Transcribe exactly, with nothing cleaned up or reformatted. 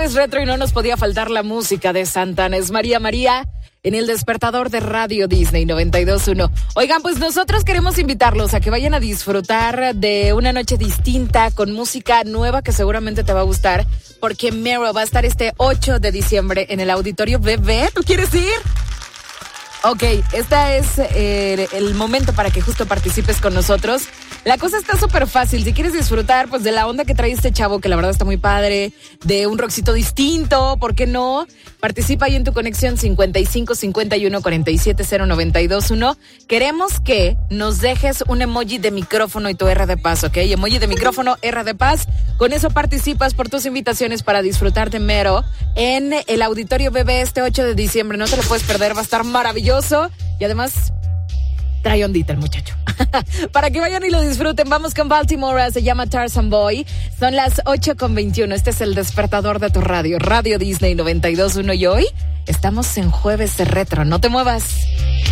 jueves retro y no nos podía faltar la música de Santana. Es María María en el despertador de Radio Disney noventa y dos punto uno. Oigan, pues nosotros queremos invitarlos a que vayan a disfrutar de una noche distinta con música nueva que seguramente te va a gustar, porque Mero va a estar este ocho de diciembre en el Auditorio B B. ¿Tú quieres ir? Ok, este es eh, el momento para que justo participes con nosotros. La cosa está súper fácil. Si quieres disfrutar pues de la onda que trae este chavo, que la verdad está muy padre, de un rockcito distinto, ¿por qué no? Participa ahí en tu conexión cincuenta y cinco cincuenta y uno cuarenta y siete cero noventa y dos uno. Queremos que nos dejes un emoji de micrófono y tu R de paz, ¿ok? Emoji de micrófono, R de paz. Con eso participas por tus invitaciones para disfrutar de Mero en el Auditorio B B este ocho de diciembre. No te lo puedes perder, va a estar maravilloso. Y además trae ondita el muchacho. Para que vayan y lo disfruten, vamos con Baltimore, se llama Tarzan Boy. Son las ocho con veintiuno. Este es el despertador de tu radio, Radio Disney noventa y dos punto uno. Y hoy estamos en jueves de retro. No te muevas.